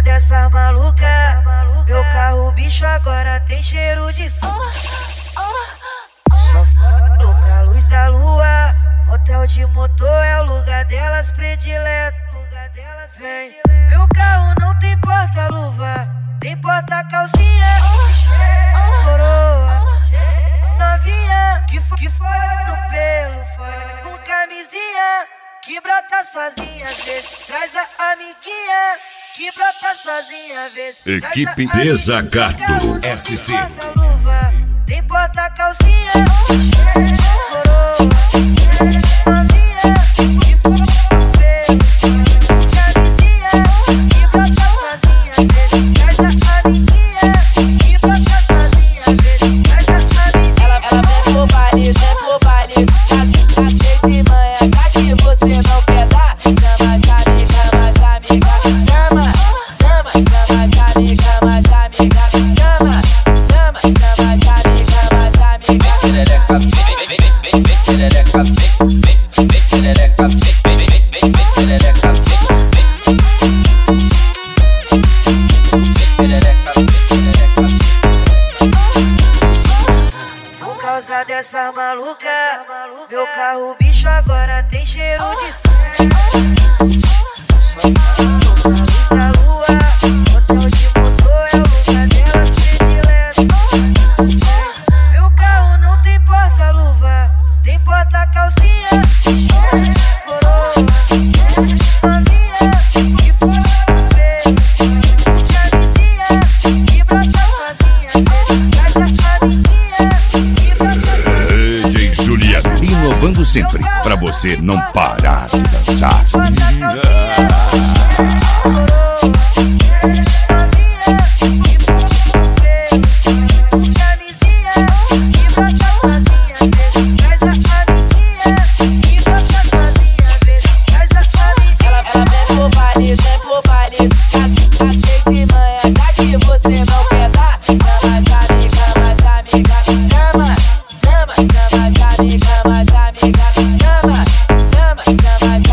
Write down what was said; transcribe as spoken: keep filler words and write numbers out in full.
dessa maluca. Meu carro bicho agora tem cheiro de sal. Só foda louca, luz da lua. Hotel de motor é o lugar delas predileto. Vem, meu carro não tem porta-luva, tem porta-calcinha. Coroa, novinha, que foi, que foi no pelo, foi com camisinha, que brota sozinha às vezes, traz a amiguinha, que brota sozinha às vezes. Equipe Desacato S C. Tem porta-calcinha, coroa, novinha, que foi no pelo, com camisinha, que brota sozinha às vezes, traz a amiguinha, que brota sozinha às vezes, traz a amiguinha. Ela, ela vem pro baile, vem pro baile, tá cheio de manhã, já que você não quer dar, chama as amigas, mas amiga, chama, chama, chama as amigas, mas amiga, chama, chama, chama as amigas, mas amiga. Tirereca, vem, vem, vem, vem, tirereca, vem, vem, vem, tirereca, vem, vem, vem, vem, tirereca, vem, vem, tirereca, tirereca. Por causa dessa maluca, meu carro bicho agora tem cheiro de sangue. Só foda louca, luz da lua. Hotel de motor é o lugar delas predileto. Meu carro não tem porta-luva, tem porta-calcinha. Coroa, novinha, que foi no pelo, com camisinha, que brota sozinha às vezes, traz a amiguinha, que brota sozinha. D J Juliano, inovando sempre, pra você não parar de dançar. Ela vem pro baile, vem pro baile, tá cheio de manhã, já que você não quer dar, chama as amigas, mas amiga, chama, chama, chama as amigas, mas amiga, chama, chama, chama as